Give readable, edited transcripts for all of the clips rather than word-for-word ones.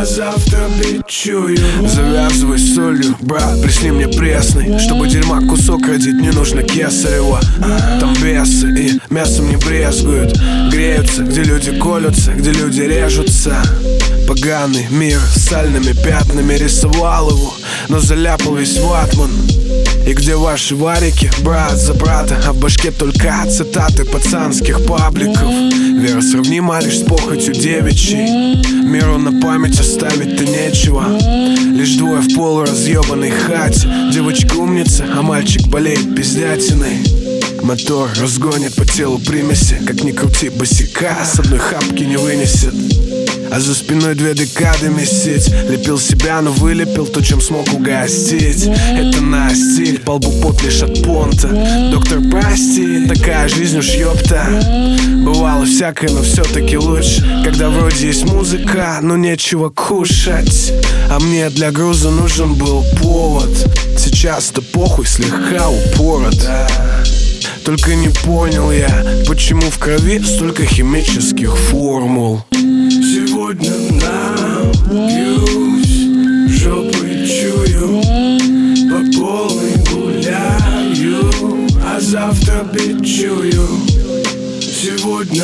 а завтра бичую. Завязывай с солью, брат, присни мне пресный. Чтобы дерьма кусок родить, не нужно кесарева. Там бесы и мясом не брезгуют. Греются, где люди колются, где люди режутся. Поганый мир с сальными пятнами рисовал его, но заляпал весь ватман. И где ваши варики, брат за брата, а в башке только цитаты пацанских пабликов. Вера сравнима лишь с похотью девичьей. Миру на память оставить-то нечего. Лишь двое в полуразъебанной хате. Девочка умница, а мальчик болеет пиздятиной. Мотор разгонит по телу примеси. Как ни крути, босика с одной хапки не вынесет. А за спиной 2 декады месить. Лепил себя, но вылепил то, чем смог угостить. Это на стиль, по лбу пот лишь от понта. Доктор, прости, такая жизнь уж ёпта. Бывало всякое, но все-таки лучше, когда вроде есть музыка, но нечего кушать. А мне для груза нужен был повод. Сейчас-то похуй, слегка упорот. Только не понял я, почему в крови столько химических формул. Сегодня напьюсь, жопой чую, по полной гуляю, а завтра бичую. Сегодня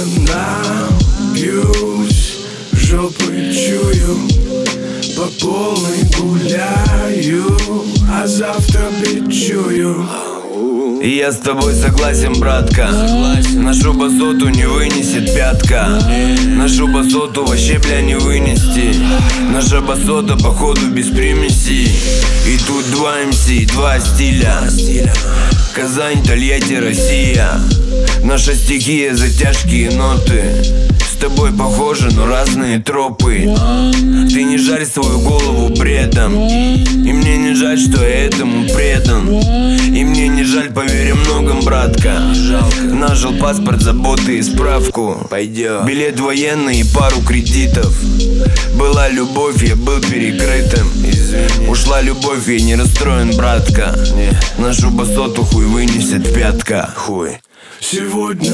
напьюсь, жопой чую, по полной гуляю, а завтра бичую. И я с тобой согласен, братка. Нашу басоту не вынесет пятка. Нашу басоту вообще, бля, не вынести. Наша басота, походу, без примесей. И тут 2 МС, 2 стиля. Казань, Тольятти, Россия. Наша стихия, затяжкие ноты. С тобой похожи, но разные тропы. Ты не жарь свою голову бредом. И мне не жаль, что я этому предан. И мне не жаль, поверь многом, братка. Нажил паспорт, заботы и справку. Пойдет билет военный и пару кредитов. Была любовь, я был перекрытым. Ушла любовь, я не расстроен, братка. Нашу басоту хуй вынесет пятка. Хуй. Сегодня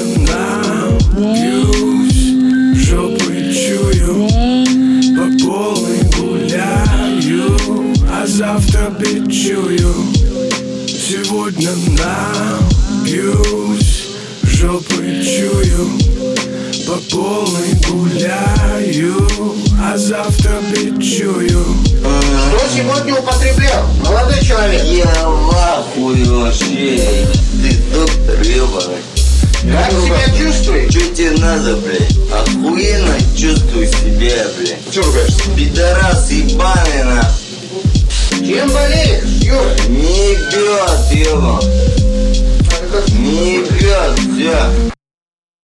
напьюсь, жопой чую, по полной гуляю, а завтра бичую. Сегодня напьюсь, жопой чую, по полной гуляю, а завтра бичую. Что сегодня употреблял, молодой человек? Я в ахуе вообще. Ты доктор ебаный. Как себя чувствуешь? Что тебе надо, блядь? Охуенно чувствую себя, блядь. Че ругаешься? Пидорас ебаный, нахуй. Чем болеешь, Юра? Не ебет, ебан. Не ебет, все.